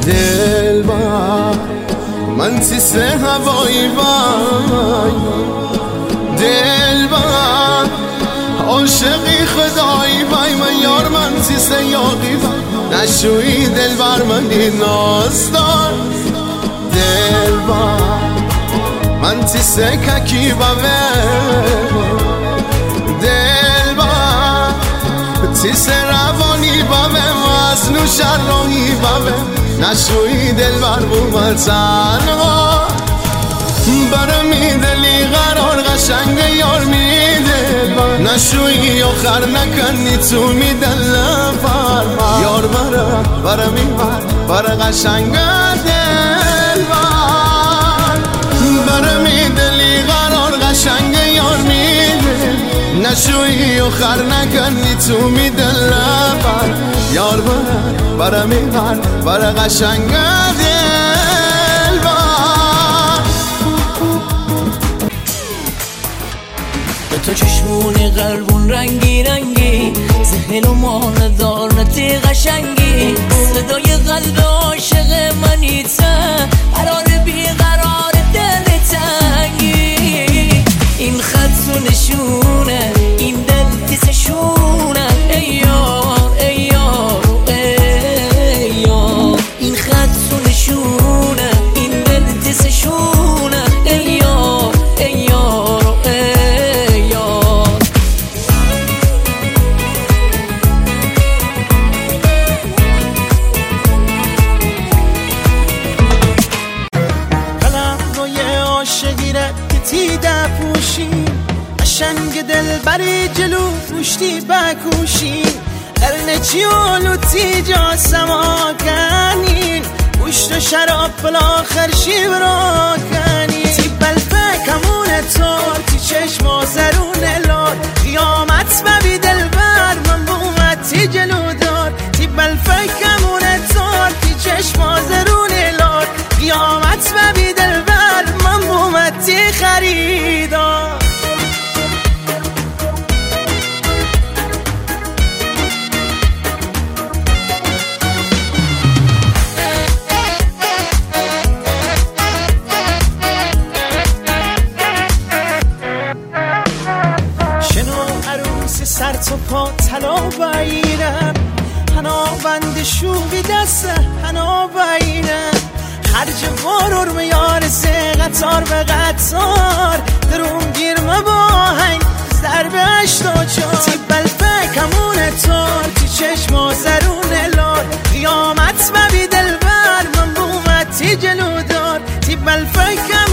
دلبر من سیسه هوایی وای دلبر عاشقی خدایی وای من یار من سیسه یاقی وای نشوی دلبر منی نازدار دلبر من سیسه ککی بوه دلبر سیسه روانی بوه از نوشر راهی بوه نشوی دلبر بومد زنها برمی دلی قرار قشنگ یار می دلبر نشوی آخر نکنی تو می دل فرما یار برمی بر قشنگ دلبر برمی دلی قرار قشنگ یار می دل نشوی آخر نکنی تو می دل یار برمی بر قشنگ دلبر تو چشمونی قلبون رنگی رنگی ذهن و ماندار نتی قشنگی صدای قلب عاشق منی تا قرار بیقرار دل تنگی این خط و نشونه این دل تیزشونه ای یار ای یار ای یار این خط و نشونه این دل تیزشونه ای یار ای یار قشنگ دل بری جلو پوشتی بکوشین ارنچی اولوتی جا سما کنین پشت و شراب بالاخر شیب را کنین تی بلفه کمون تار تی چشم و زرون لار قیامت ببی دل بر من بومتی جلو دار تی بلفه کمون تار تی چشم و زرون لار قیامت ببی دل بر من بومتی خریدار سر تو پا طلا بایرم هنا بند شوقی دست هنا بایرم خرج وارور میار سه قطار به قطار درون گیرم با هنگ ضربه اشتا چار تی بلفه کمون تار تی چشم و زرون لار قیامت ببی دل بر من بومتی جلو دار تی بلفه